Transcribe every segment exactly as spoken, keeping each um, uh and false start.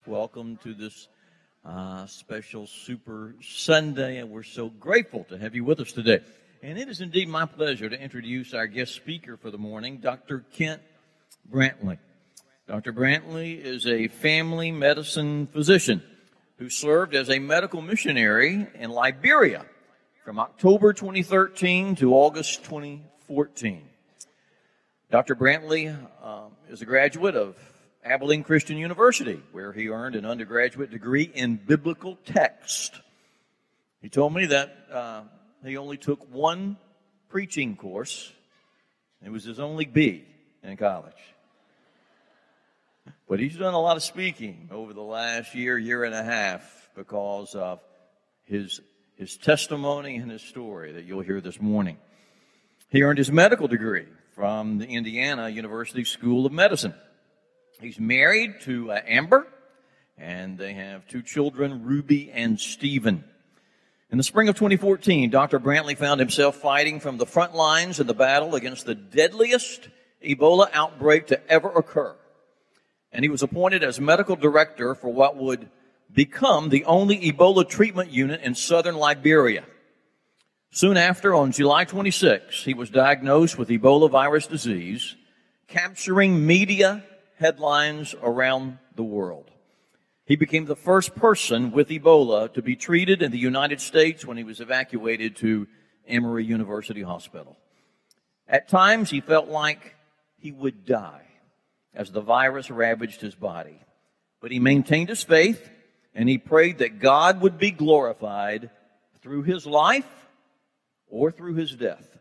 Welcome to this uh, special Super Sunday, and we're so grateful to have you with us today. And it is indeed my pleasure to introduce our guest speaker for the morning, Doctor Kent Brantley. Doctor Brantley is a family medicine physician who served as a medical missionary in Liberia from October twenty thirteen to August twenty fourteen. Doctor Brantley uh, is a graduate of Abilene Christian University, where he earned an undergraduate degree in biblical text. He told me that uh, he only took one preaching course. It was his only B in college. But he's done a lot of speaking over the last year, year and a half because of his, his testimony and his story that you'll hear this morning. He earned his medical degree from the Indiana University School of Medicine. He's married to uh, Amber, and they have two children, Ruby and Stephen. In the spring of twenty fourteen, Doctor Brantley found himself fighting from the front lines in the battle against the deadliest Ebola outbreak to ever occur. And he was appointed as medical director for what would become the only Ebola treatment unit in southern Liberia. Soon after, on July twenty-sixth, he was diagnosed with Ebola virus disease, capturing media headlines around the world. He became the first person with Ebola to be treated in the United States when he was evacuated to Emory University Hospital. At times, he felt like he would die as the virus ravaged his body. But he maintained his faith, and he prayed that God would be glorified through his life or through his death.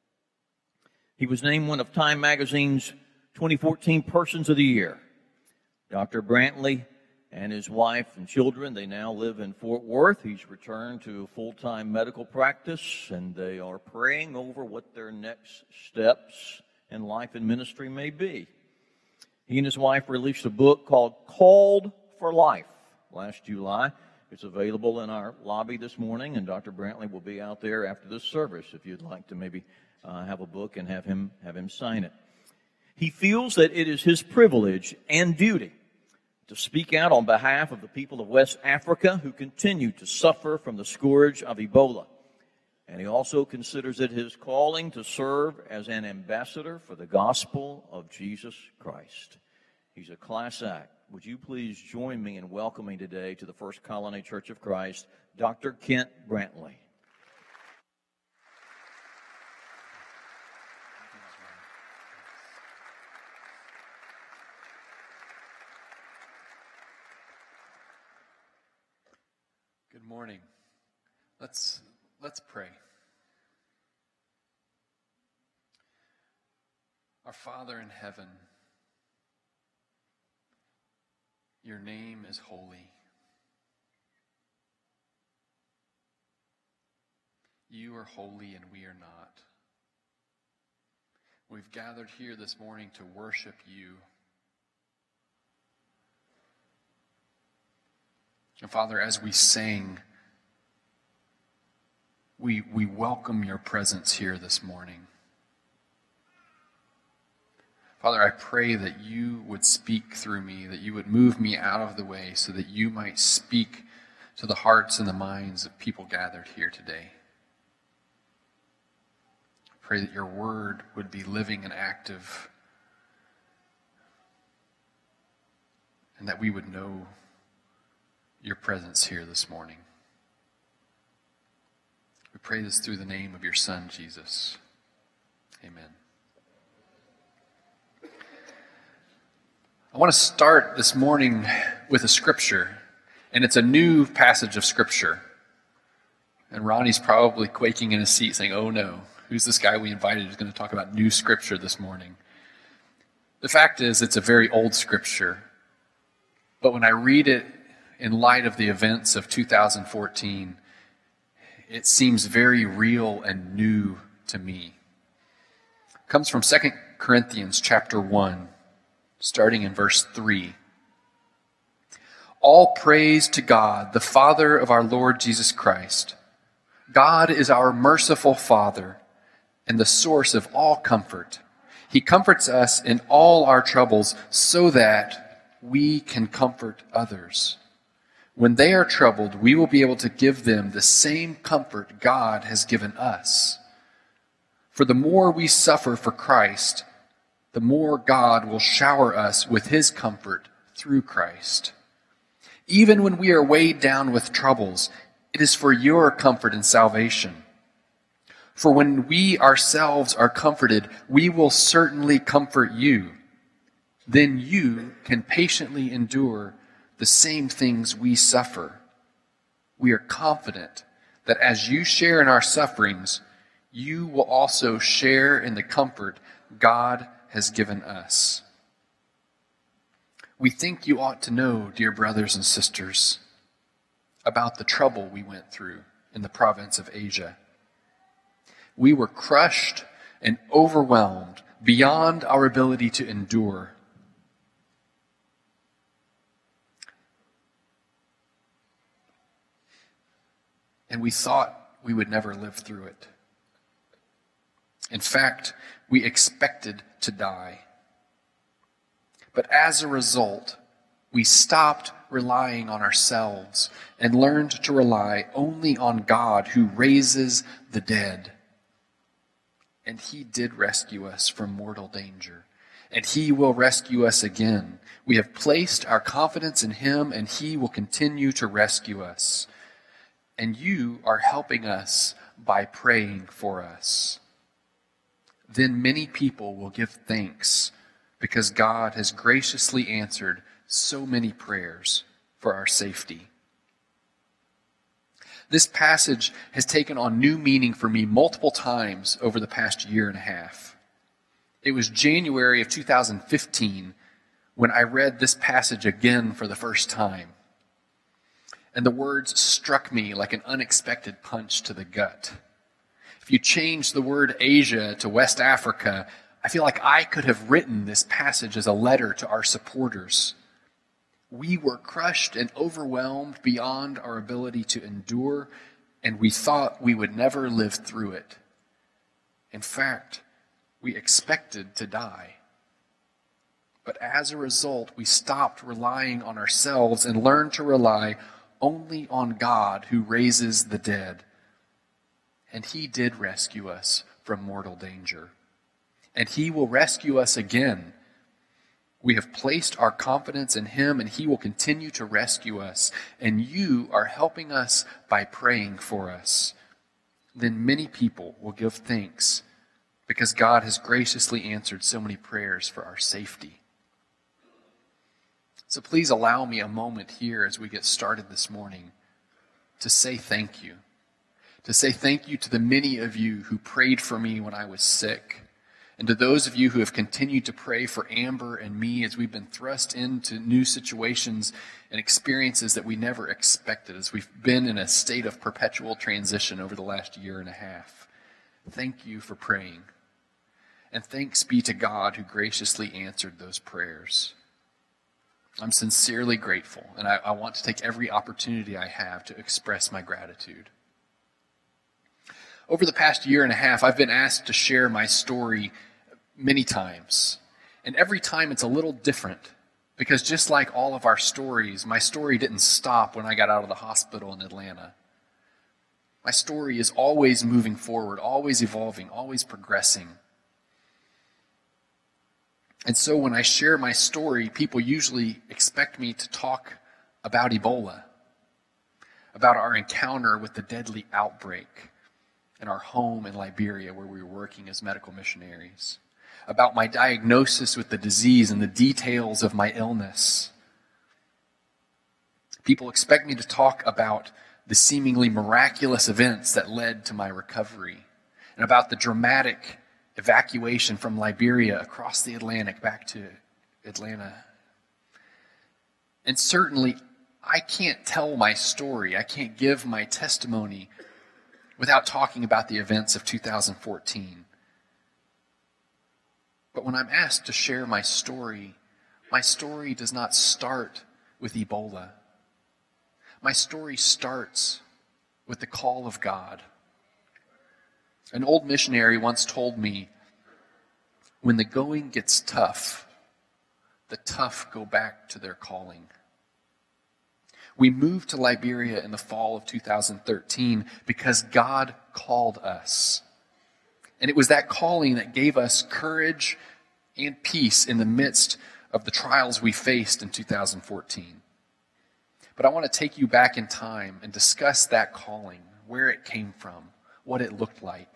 He was named one of Time Magazine's twenty fourteen Persons of the Year. Doctor Brantley and his wife and children, they now live in Fort Worth. He's returned to full-time medical practice, and they are praying over what their next steps in life and ministry may be. He and his wife released a book called Called for Life last July. It's available in our lobby this morning, and Doctor Brantley will be out there after this service if you'd like to maybe uh, have a book and have him have him sign it. He feels that it is his privilege and duty to speak out on behalf of the people of West Africa who continue to suffer from the scourge of Ebola. And he also considers it his calling to serve as an ambassador for the gospel of Jesus Christ. He's a class act. Would you please join me in welcoming today to the First Colony Church of Christ, Doctor Kent Brantley. Good morning. Let's let's pray. Our Father in heaven, your name is holy. You are holy and we are not. We've gathered here this morning to worship you. And Father, as we sing, we, we welcome your presence here this morning. Father, I pray that you would speak through me, that you would move me out of the way so that you might speak to the hearts and the minds of people gathered here today. I pray that your word would be living and active, and that we would know your presence here this morning. We pray this through the name of your Son, Jesus. Amen. I want to start this morning with a scripture, and it's a new passage of scripture. And Ronnie's probably quaking in his seat saying, oh no, who's this guy we invited who's going to talk about new scripture this morning? The fact is, it's a very old scripture. But when I read it in light of the events of two thousand fourteen, it seems very real and new to me. It comes from Second Corinthians chapter one, starting in verse three. All praise to God, the Father of our Lord Jesus Christ. God is our merciful Father and the source of all comfort. He comforts us in all our troubles so that we can comfort others. When they are troubled, we will be able to give them the same comfort God has given us. For the more we suffer for Christ, the more God will shower us with his comfort through Christ. Even when we are weighed down with troubles, it is for your comfort and salvation. For when we ourselves are comforted, we will certainly comfort you. Then you can patiently endure the same things we suffer. We are confident that as you share in our sufferings, you will also share in the comfort God has given us. We think you ought to know, dear brothers and sisters, about the trouble we went through in the province of Asia. We were crushed and overwhelmed beyond our ability to endure. And we thought we would never live through it. In fact, we expected to die. But as a result, we stopped relying on ourselves and learned to rely only on God who raises the dead. And he did rescue us from mortal danger. And he will rescue us again. We have placed our confidence in him, and he will continue to rescue us. And you are helping us by praying for us. Then many people will give thanks because God has graciously answered so many prayers for our safety. This passage has taken on new meaning for me multiple times over the past year and a half. It was January of two thousand fifteen when I read this passage again for the first time. And the words struck me like an unexpected punch to the gut. If you change the word Asia to West Africa, I feel like I could have written this passage as a letter to our supporters. We were crushed and overwhelmed beyond our ability to endure, and we thought we would never live through it. In fact, we expected to die. But as a result, we stopped relying on ourselves and learned to rely only on God who raises the dead. And he did rescue us from mortal danger. And he will rescue us again. We have placed our confidence in him, and he will continue to rescue us. And you are helping us by praying for us. Then many people will give thanks because God has graciously answered so many prayers for our safety. So please allow me a moment here as we get started this morning to say thank you. To say thank you to the many of you who prayed for me when I was sick. And to those of you who have continued to pray for Amber and me as we've been thrust into new situations and experiences that we never expected, as we've been in a state of perpetual transition over the last year and a half. Thank you for praying. And thanks be to God who graciously answered those prayers. I'm sincerely grateful, and I, I want to take every opportunity I have to express my gratitude. Over the past year and a half, I've been asked to share my story many times. And every time it's a little different, because just like all of our stories, my story didn't stop when I got out of the hospital in Atlanta. My story is always moving forward, always evolving, always progressing. And so when I share my story, people usually expect me to talk about Ebola, about our encounter with the deadly outbreak in our home in Liberia where we were working as medical missionaries, about my diagnosis with the disease and the details of my illness. People expect me to talk about the seemingly miraculous events that led to my recovery and about the dramatic evacuation from Liberia across the Atlantic back to Atlanta. And certainly, I can't tell my story, I can't give my testimony without talking about the events of two thousand fourteen. But when I'm asked to share my story, my story does not start with Ebola. My story starts with the call of God. An old missionary once told me, when the going gets tough, the tough go back to their calling. We moved to Liberia in the fall of two thousand thirteen because God called us. And it was that calling that gave us courage and peace in the midst of the trials we faced in two thousand fourteen. But I want to take you back in time and discuss that calling, where it came from, what it looked like.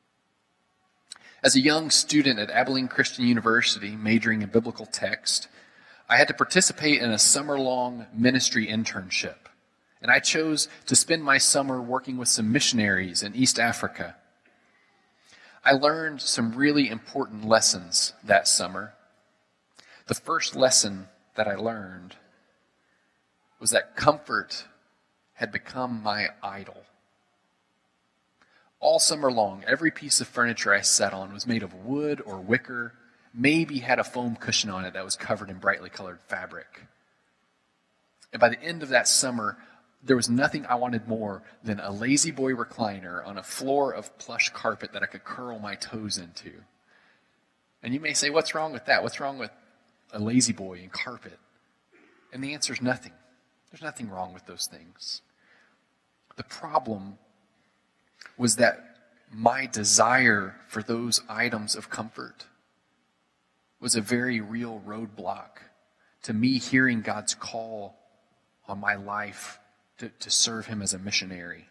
As a young student at Abilene Christian University, majoring in biblical text, I had to participate in a summer-long ministry internship. And I chose to spend my summer working with some missionaries in East Africa. I learned some really important lessons that summer. The first lesson that I learned was that comfort had become my idol. All summer long, every piece of furniture I sat on was made of wood or wicker, maybe had a foam cushion on it that was covered in brightly colored fabric. And by the end of that summer, there was nothing I wanted more than a lazy boy recliner on a floor of plush carpet that I could curl my toes into. And you may say, what's wrong with that? What's wrong with a lazy boy and carpet? And the answer is nothing. There's nothing wrong with those things. The problem was that my desire for those items of comfort was a very real roadblock to me hearing God's call on my life to, to serve him as a missionary.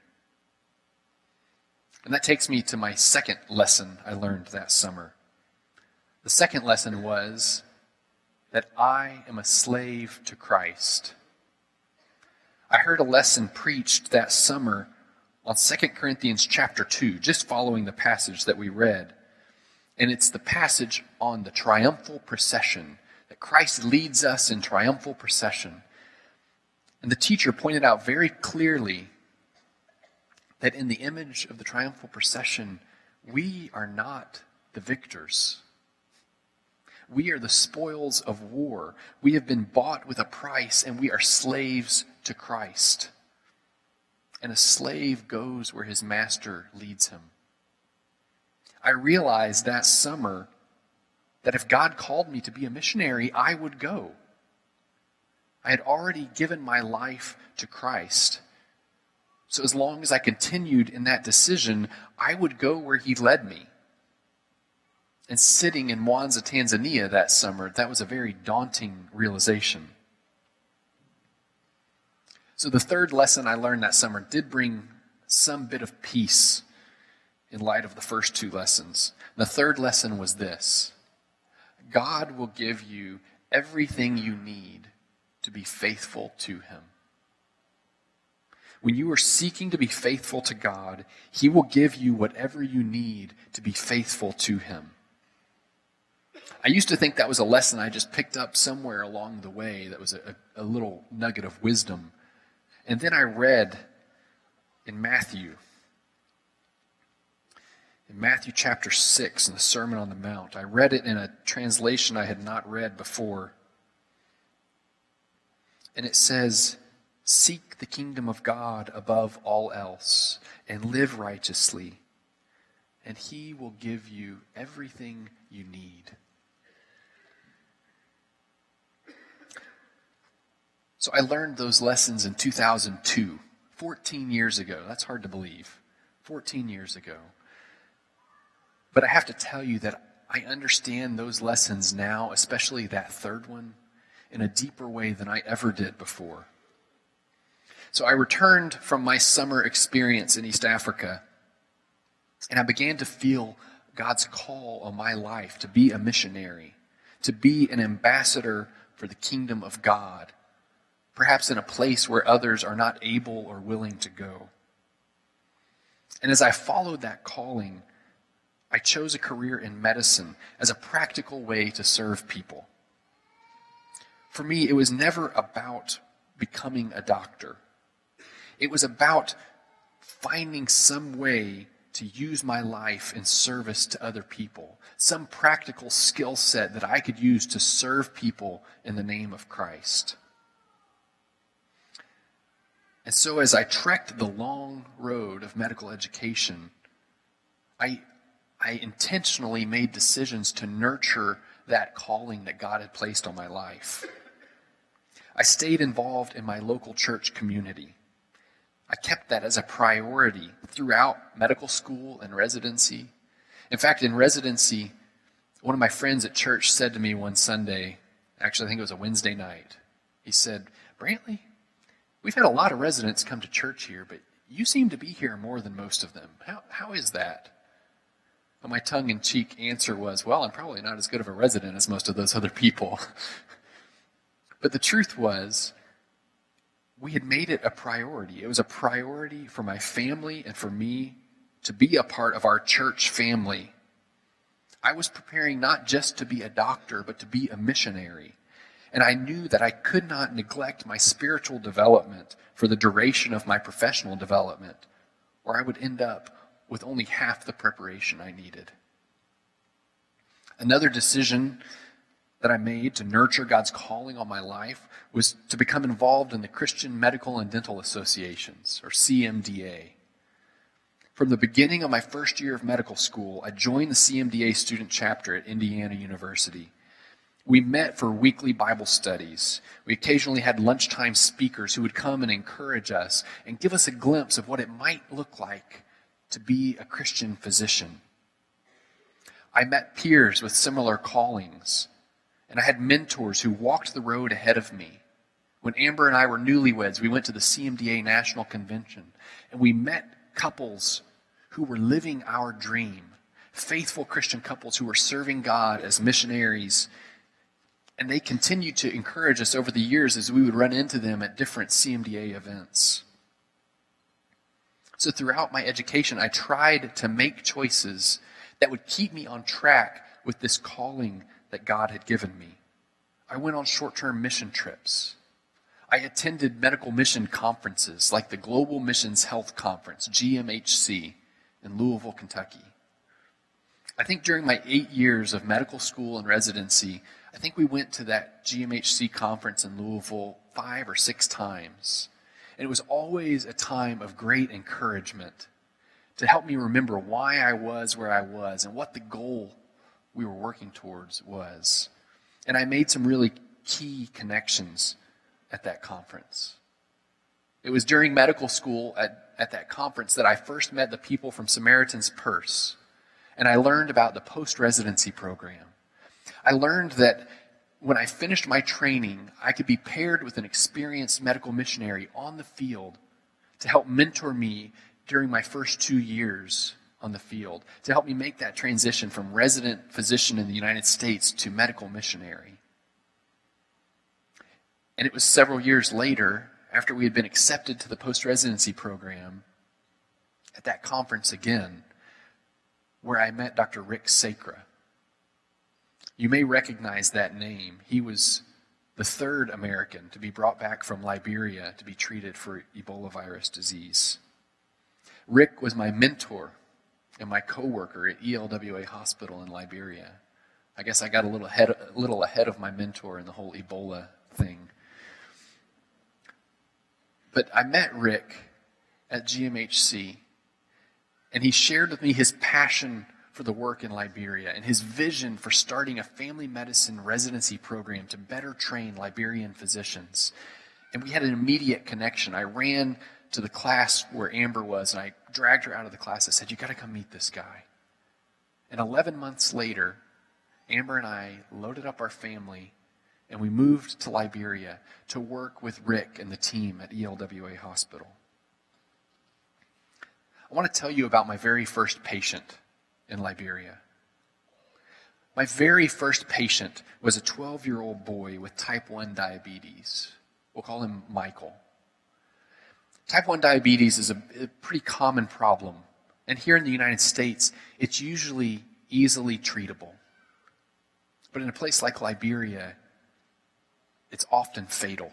And that takes me to my second lesson I learned that summer. The second lesson was that I am a slave to Christ. I heard a lesson preached that summer on Second Corinthians chapter two, just following the passage that we read. And it's the passage on the triumphal procession, that Christ leads us in triumphal procession. And the teacher pointed out very clearly that in the image of the triumphal procession, we are not the victors. We are the spoils of war. We have been bought with a price, and we are slaves to Christ. And a slave goes where his master leads him. I realized that summer that if God called me to be a missionary, I would go. I had already given my life to Christ. So as long as I continued in that decision, I would go where he led me. And sitting in Mwanza, Tanzania that summer, that was a very daunting realization. So the third lesson I learned that summer did bring some bit of peace in light of the first two lessons. The third lesson was this: God will give you everything you need to be faithful to him. When you are seeking to be faithful to God, he will give you whatever you need to be faithful to him. I used to think that was a lesson I just picked up somewhere along the way that was a, a little nugget of wisdom. And then I read in Matthew, in Matthew chapter six, in the Sermon on the Mount. I read it in a translation I had not read before. And it says, "Seek the kingdom of God above all else, and live righteously, and he will give you everything you need." So I learned those lessons in two thousand two, fourteen years ago. That's hard to believe. fourteen years ago. But I have to tell you that I understand those lessons now, especially that third one, in a deeper way than I ever did before. So I returned from my summer experience in East Africa, and I began to feel God's call on my life to be a missionary, to be an ambassador for the kingdom of God, perhaps in a place where others are not able or willing to go. And as I followed that calling, I chose a career in medicine as a practical way to serve people. For me, it was never about becoming a doctor. It was about finding some way to use my life in service to other people, some practical skill set that I could use to serve people in the name of Christ. And so as I trekked the long road of medical education, I, I intentionally made decisions to nurture that calling that God had placed on my life. I stayed involved in my local church community. I kept that as a priority throughout medical school and residency. In fact, in residency, one of my friends at church said to me one Sunday, actually I think it was a Wednesday night, he said, "Brantley, we've had a lot of residents come to church here, but you seem to be here more than most of them. How, how is that?" And my tongue-in-cheek answer was, "Well, I'm probably not as good of a resident as most of those other people." But the truth was, we had made it a priority. It was a priority for my family and for me to be a part of our church family. I was preparing not just to be a doctor, but to be a missionary. And I knew that I could not neglect my spiritual development for the duration of my professional development, or I would end up with only half the preparation I needed. Another decision that I made to nurture God's calling on my life was to become involved in the Christian Medical and Dental Associations, or C M D A. From the beginning of my first year of medical school, I joined the C M D A student chapter at Indiana University. We met for weekly Bible studies. We occasionally had lunchtime speakers who would come and encourage us and give us a glimpse of what it might look like to be a Christian physician. I met peers with similar callings, and I had mentors who walked the road ahead of me. When Amber and I were newlyweds, we went to the C M D A National Convention, and we met couples who were living our dream, faithful Christian couples who were serving God as missionaries. And they continued to encourage us over the years as we would run into them at different C M D A events. So throughout my education, I tried to make choices that would keep me on track with this calling that God had given me. I went on short-term mission trips. I attended medical mission conferences like the Global Missions Health Conference, G M H C, in Louisville, Kentucky. I think during my eight years of medical school and residency, I think we went to that G M H C conference in Louisville five or six times. And it was always a time of great encouragement to help me remember why I was where I was and what the goal we were working towards was. And I made some really key connections at that conference. It was during medical school at, at that conference that I first met the people from Samaritan's Purse. And I learned about the post-residency program. I learned that when I finished my training, I could be paired with an experienced medical missionary on the field to help mentor me during my first two years on the field, to help me make that transition from resident physician in the United States to medical missionary. And it was several years later, after we had been accepted to the post-residency program, at that conference again, where I met Doctor Rick Sacra. You may recognize that name. He was the third American to be brought back from Liberia to be treated for Ebola virus disease. Rick was my mentor and my co-worker at E L W A Hospital in Liberia. I guess I got a little ahead, a little ahead of my mentor in the whole Ebola thing. But I met Rick at G M H C, and he shared with me his passion for the work in Liberia and his vision for starting a family medicine residency program to better train Liberian physicians. And we had an immediate connection. I ran to the class where Amber was, and I dragged her out of the class. I said, "You got to come meet this guy." And eleven months later, Amber and I loaded up our family, and we moved to Liberia to work with Rick and the team at E L W A Hospital. I want to tell you about my very first patient in Liberia. My very first patient was a twelve-year-old boy with type one diabetes. We'll call him Michael. Type one diabetes is a, a pretty common problem. And here in the United States, it's usually easily treatable. But in a place like Liberia, it's often fatal.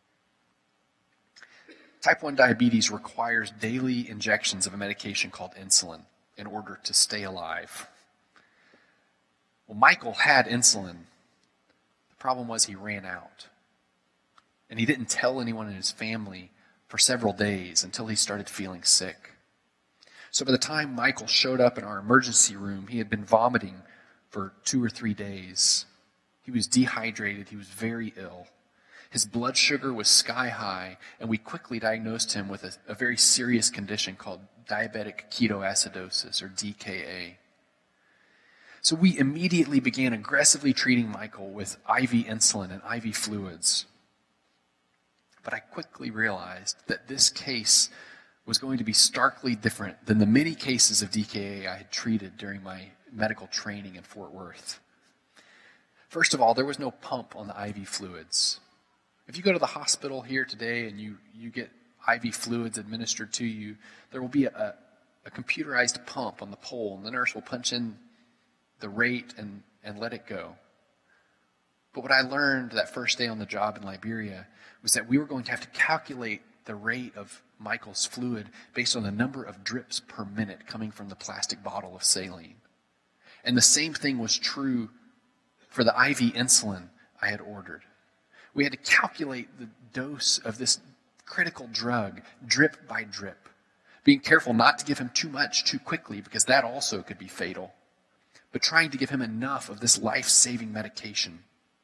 Type one diabetes requires daily injections of a medication called insulin in order to stay alive. Well, Michael had insulin. The problem was he ran out. And he didn't tell anyone in his family for several days until he started feeling sick. So by the time Michael showed up in our emergency room, he had been vomiting for two or three days. He was dehydrated. He was very ill. His blood sugar was sky high, and we quickly diagnosed him with a, a very serious condition called diabetic ketoacidosis, or D K A. So we immediately began aggressively treating Michael with I V insulin and I V fluids. But I quickly realized that this case was going to be starkly different than the many cases of D K A I had treated during my medical training in Fort Worth. First of all, there was no pump on the I V fluids. If you go to the hospital here today and you, you get I V fluids administered to you, there will be a, a computerized pump on the pole, and the nurse will punch in the rate and, and let it go. But what I learned that first day on the job in Liberia was that we were going to have to calculate the rate of Michael's fluid based on the number of drips per minute coming from the plastic bottle of saline. And the same thing was true for the I V insulin I had ordered. We had to calculate the dose of this critical drug, drip by drip, being careful not to give him too much too quickly, because that also could be fatal, but trying to give him enough of this life-saving medication.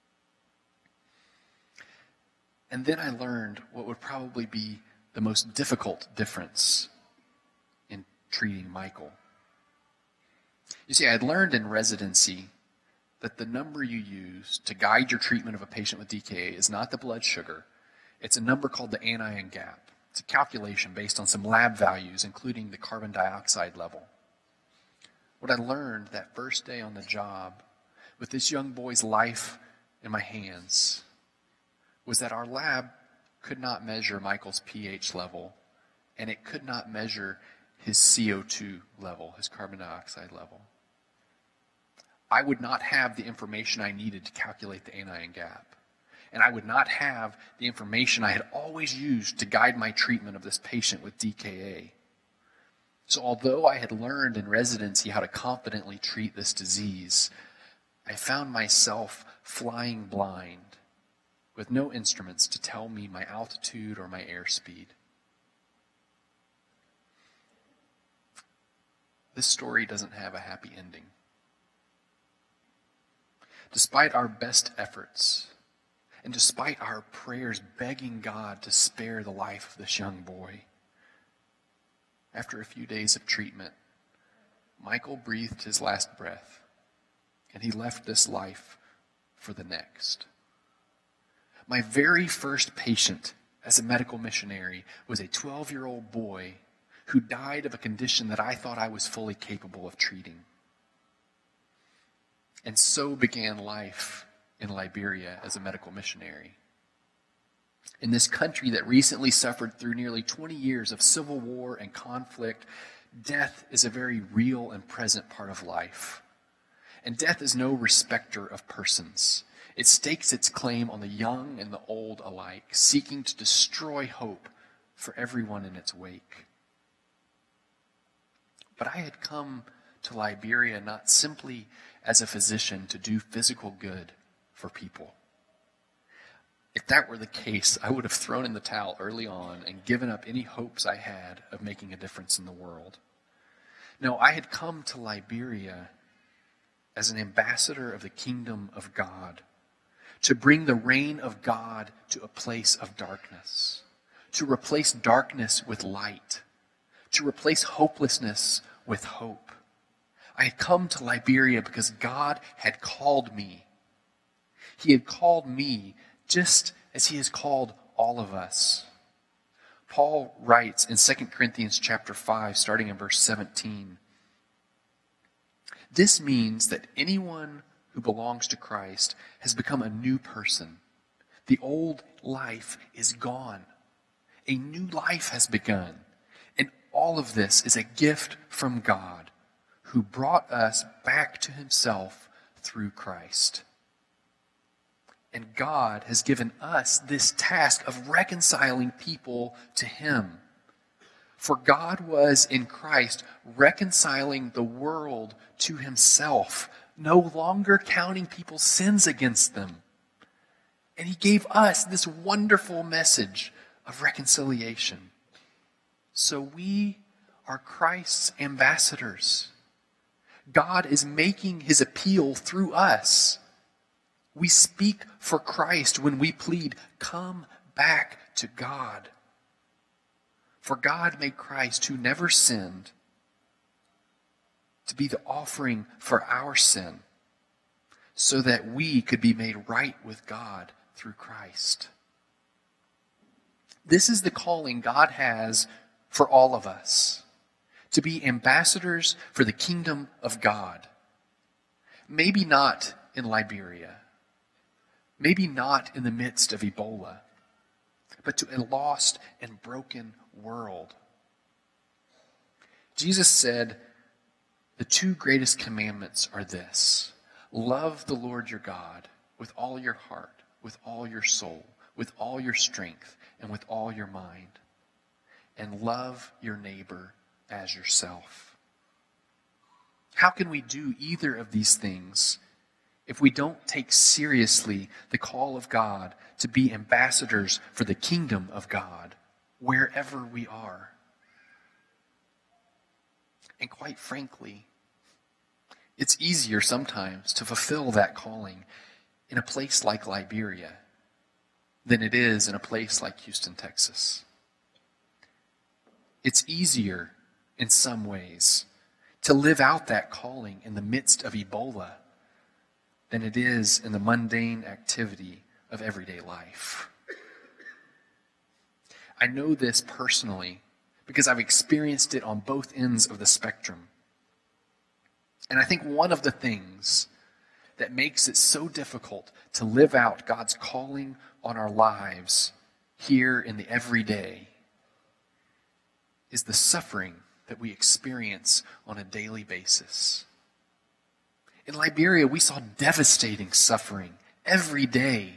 And then I learned what would probably be the most difficult difference in treating Michael. You see, I had learned in residency that the number you use to guide your treatment of a patient with D K A is not the blood sugar. It's a number called the anion gap. It's a calculation based on some lab values, including the carbon dioxide level. What I learned that first day on the job, with this young boy's life in my hands, was that our lab could not measure Michael's pH level, and it could not measure his C O two level, his carbon dioxide level. I would not have the information I needed to calculate the anion gap. And I would not have the information I had always used to guide my treatment of this patient with D K A. So although I had learned in residency how to confidently treat this disease, I found myself flying blind with no instruments to tell me my altitude or my airspeed. This story doesn't have a happy ending. Despite our best efforts, and despite our prayers begging God to spare the life of this young boy, after a few days of treatment, Michael breathed his last breath, and he left this life for the next. My very first patient as a medical missionary was a twelve-year-old boy who died of a condition that I thought I was fully capable of treating. And so began life in Liberia as a medical missionary. In this country that recently suffered through nearly twenty years of civil war and conflict, death is a very real and present part of life. And death is no respecter of persons. It stakes its claim on the young and the old alike, seeking to destroy hope for everyone in its wake. But I had come to Liberia not simply as a physician to do physical good for people. If that were the case, I would have thrown in the towel early on and given up any hopes I had of making a difference in the world. No, I had come to Liberia as an ambassador of the kingdom of God, to bring the reign of God to a place of darkness, to replace darkness with light, to replace hopelessness with hope. I had come to Liberia because God had called me. He had called me just as he has called all of us. Paul writes in Second Corinthians chapter five, starting in verse seventeen, "This means that anyone who belongs to Christ has become a new person. The old life is gone. A new life has begun. And all of this is a gift from God, who brought us back to himself through Christ." And God has given us this task of reconciling people to him. For God was in Christ reconciling the world to himself, no longer counting people's sins against them. And he gave us this wonderful message of reconciliation. So we are Christ's ambassadors. God is making his appeal through us. We speak for Christ when we plead, come back to God. For God made Christ, who never sinned, to be the offering for our sin, so that we could be made right with God through Christ. This is the calling God has for all of us, to be ambassadors for the kingdom of God. Maybe not in Liberia, maybe not in the midst of Ebola, but to a lost and broken world. Jesus said, the two greatest commandments are this: love the Lord your God with all your heart, with all your soul, with all your strength, and with all your mind, and love your neighbor as yourself. How can we do either of these things if we don't take seriously the call of God to be ambassadors for the kingdom of God wherever we are? And quite frankly, it's easier sometimes to fulfill that calling in a place like Liberia than it is in a place like Houston, Texas. It's easier in some ways to live out that calling in the midst of Ebola than it is in the mundane activity of everyday life. I know this personally because I've experienced it on both ends of the spectrum. And I think one of the things that makes it so difficult to live out God's calling on our lives here in the everyday is the suffering that we experience on a daily basis. In Liberia, we saw devastating suffering every day,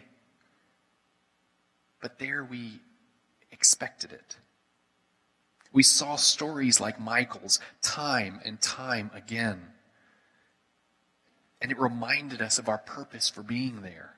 but there we expected it. We saw stories like Michael's time and time again, and it reminded us of our purpose for being there.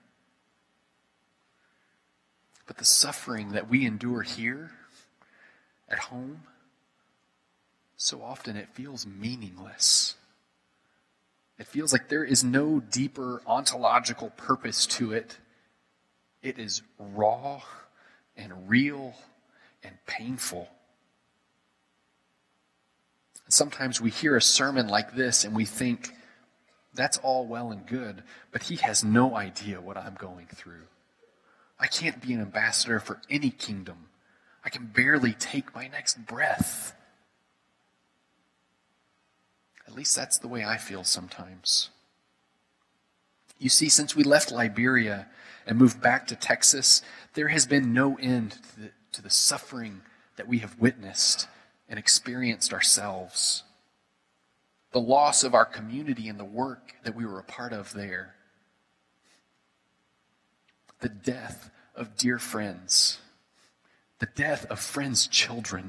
But the suffering that we endure here, at home, so often it feels meaningless. It feels like there is no deeper ontological purpose to it. It is raw and real and painful. And sometimes we hear a sermon like this and we think, that's all well and good, but he has no idea what I'm going through. I can't be an ambassador for any kingdom. I can barely take my next breath. At least that's the way I feel sometimes. You see, since we left Liberia and moved back to Texas, there has been no end to the, to the suffering that we have witnessed and experienced ourselves. The loss of our community and the work that we were a part of there. The death of dear friends. The death of friends' children.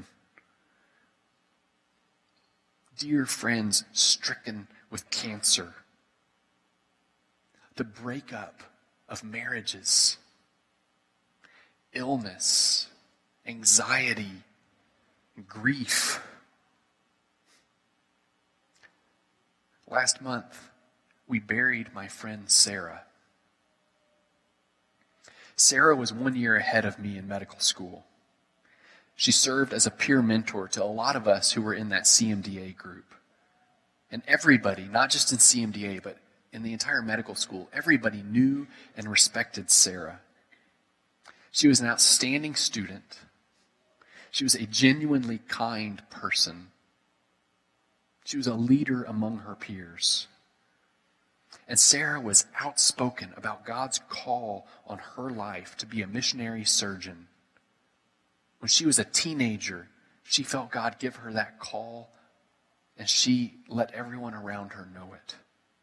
Dear friends stricken with cancer. The breakup of marriages. Illness, anxiety, grief. Last month, we buried my friend Sarah. Sarah was one year ahead of me in medical school. She served as a peer mentor to a lot of us who were in that C M D A group. And everybody, not just in C M D A, but in the entire medical school, everybody knew and respected Sarah. She was an outstanding student. She was a genuinely kind person. She was a leader among her peers. And Sarah was outspoken about God's call on her life to be a missionary surgeon. When she was a teenager, she felt God give her that call, and she let everyone around her know it.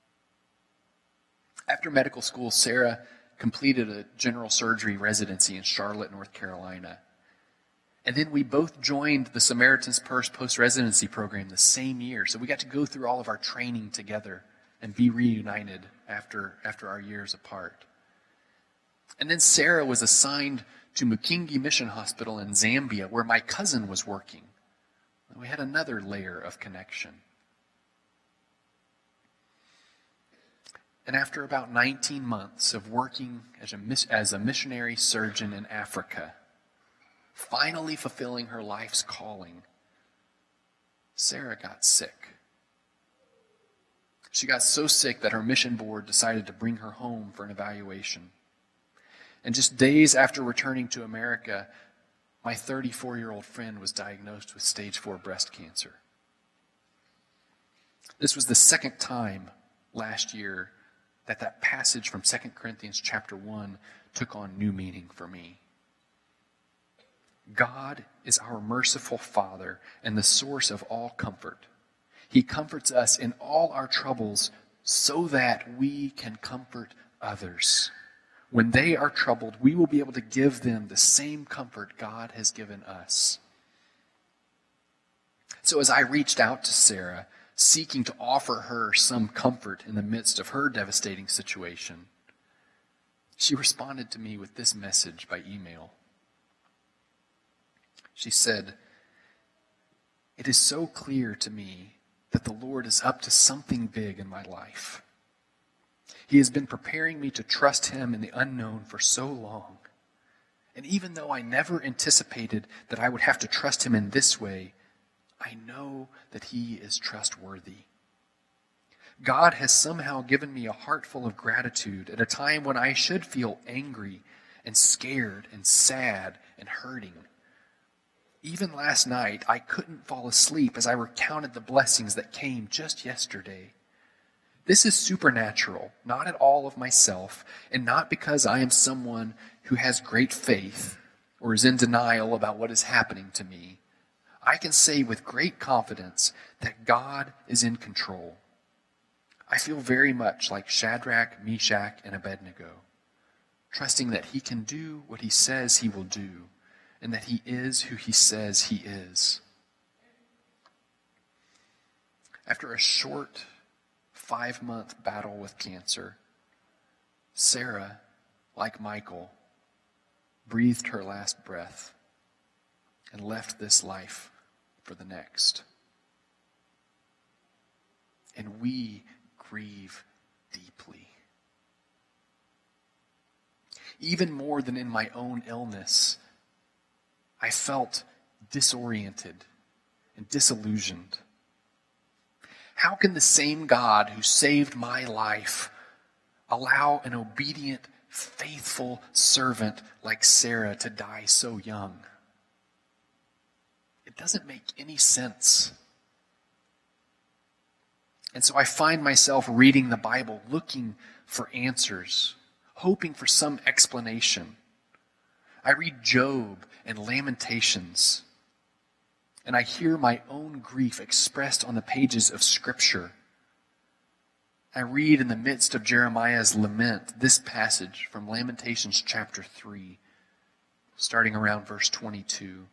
After medical school, Sarah completed a general surgery residency in Charlotte, North Carolina. And then we both joined the Samaritan's Purse post-residency program the same year. So we got to go through all of our training together and be reunited after, after our years apart. And then Sarah was assigned to Mukingi Mission Hospital in Zambia, where my cousin was working. We had another layer of connection. And after about nineteen months of working as a, as a missionary surgeon in Africa, finally fulfilling her life's calling, Sarah got sick. She got so sick that her mission board decided to bring her home for an evaluation. And just days after returning to America, my thirty-four-year-old friend was diagnosed with stage four breast cancer. This was the second time last year that that passage from Second Corinthians chapter one took on new meaning for me. God is our merciful Father and the source of all comfort. He comforts us in all our troubles so that we can comfort others. When they are troubled, we will be able to give them the same comfort God has given us. So as I reached out to Sarah, seeking to offer her some comfort in the midst of her devastating situation, she responded to me with this message by email. She said, "It is so clear to me that the Lord is up to something big in my life. He has been preparing me to trust Him in the unknown for so long. And even though I never anticipated that I would have to trust Him in this way, I know that He is trustworthy. God has somehow given me a heart full of gratitude at a time when I should feel angry and scared and sad and hurting. Even last night, I couldn't fall asleep as I recounted the blessings that came just yesterday. This is supernatural, not at all of myself, and not because I am someone who has great faith or is in denial about what is happening to me. I can say with great confidence that God is in control. I feel very much like Shadrach, Meshach, and Abednego, trusting that He can do what He says He will do, and that He is who He says He is." After a short five-month battle with cancer, Sarah, like Michael, breathed her last breath and left this life for the next. And we grieve deeply. Even more than in my own illness, I felt disoriented and disillusioned. How can the same God who saved my life allow an obedient, faithful servant like Sarah to die so young? It doesn't make any sense. And so I find myself reading the Bible, looking for answers, hoping for some explanation. I read Job and Lamentations, and I hear my own grief expressed on the pages of Scripture. I read in the midst of Jeremiah's lament this passage from Lamentations chapter three, starting around verse twenty-two.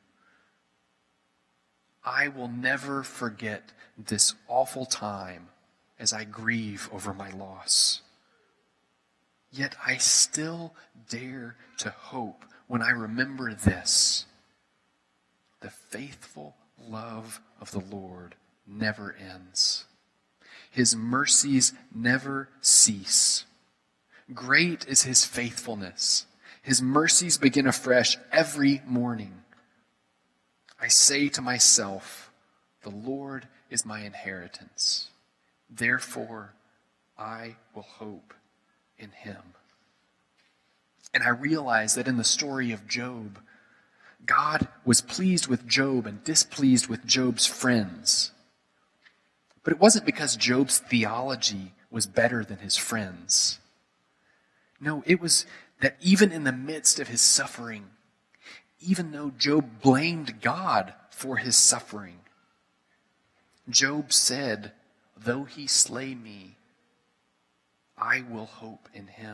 "I will never forget this awful time as I grieve over my loss. Yet I still dare to hope when I remember this. The faithful love of the Lord never ends. His mercies never cease. Great is His faithfulness. His mercies begin afresh every morning. I say to myself, the Lord is my inheritance. Therefore, I will hope in Him." And I realize that in the story of Job, God was pleased with Job and displeased with Job's friends. But it wasn't because Job's theology was better than his friends. No, it was that even in the midst of his suffering, even though Job blamed God for his suffering, Job said, "Though He slay me, I will hope in Him."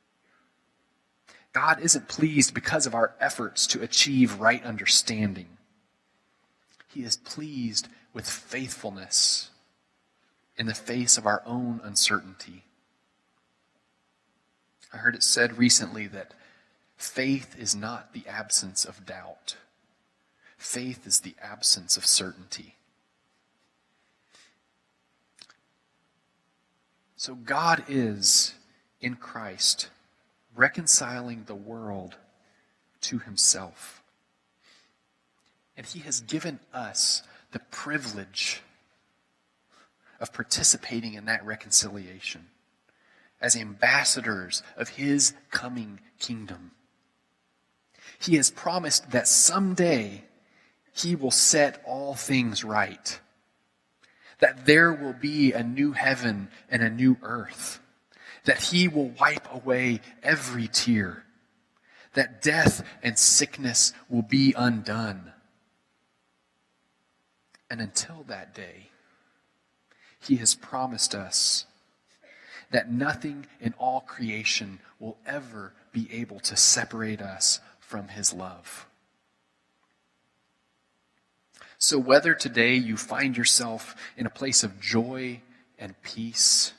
God isn't pleased because of our efforts to achieve right understanding. He is pleased with faithfulness in the face of our own uncertainty. I heard it said recently that faith is not the absence of doubt. Faith is the absence of certainty. So God is, in Christ, reconciling the world to himself. And he has given us the privilege of participating in that reconciliation as ambassadors of his coming kingdom. He has promised that someday he will set all things right, that there will be a new heaven and a new earth, that he will wipe away every tear, that death and sickness will be undone. And until that day, he has promised us that nothing in all creation will ever be able to separate us from his love. So whether today you find yourself in a place of joy and peace,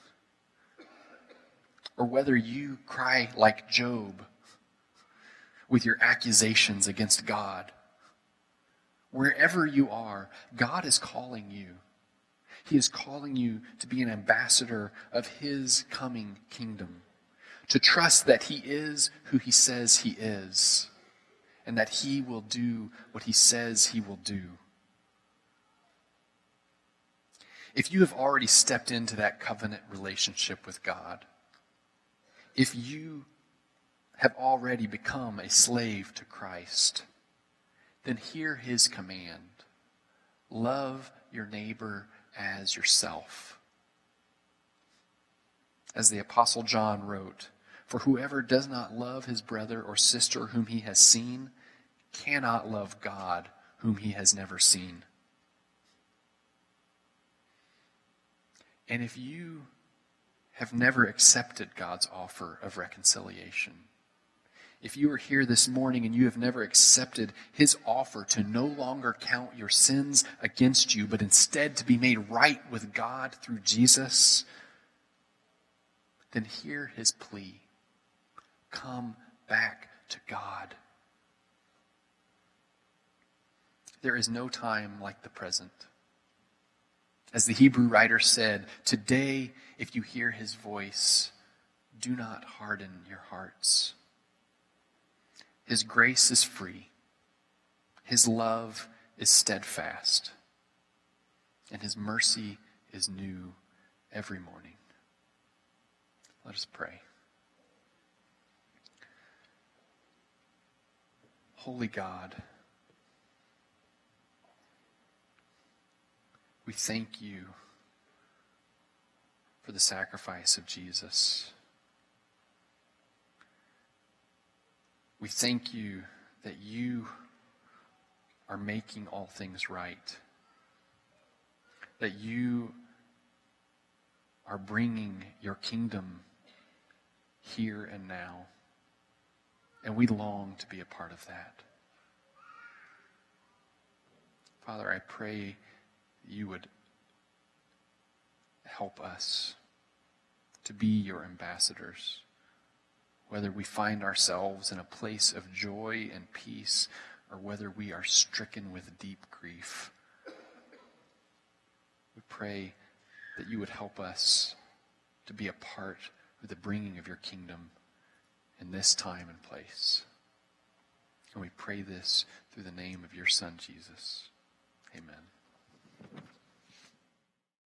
or whether you cry like Job with your accusations against God, wherever you are, God is calling you. He is calling you to be an ambassador of his coming kingdom, to trust that he is who he says he is, and that he will do what he says he will do. If you have already stepped into that covenant relationship with God, if you have already become a slave to Christ, then hear his command. Love your neighbor as yourself. As the Apostle John wrote, "For whoever does not love his brother or sister whom he has seen cannot love God whom he has never seen." And if you have never accepted God's offer of reconciliation, if you are here this morning and you have never accepted his offer to no longer count your sins against you, but instead to be made right with God through Jesus, then hear his plea. Come back to God. There is no time like the present. As the Hebrew writer said, today, if you hear his voice, do not harden your hearts. His grace is free. His love is steadfast. And his mercy is new every morning. Let us pray. Holy God, we thank you for the sacrifice of Jesus. We thank you that you are making all things right, that you are bringing your kingdom here and now, and we long to be a part of that. Father, I pray you would help us to be your ambassadors, whether we find ourselves in a place of joy and peace or whether we are stricken with deep grief. We pray that you would help us to be a part of the bringing of your kingdom in this time and place. And we pray this through the name of your Son, Jesus. Amen.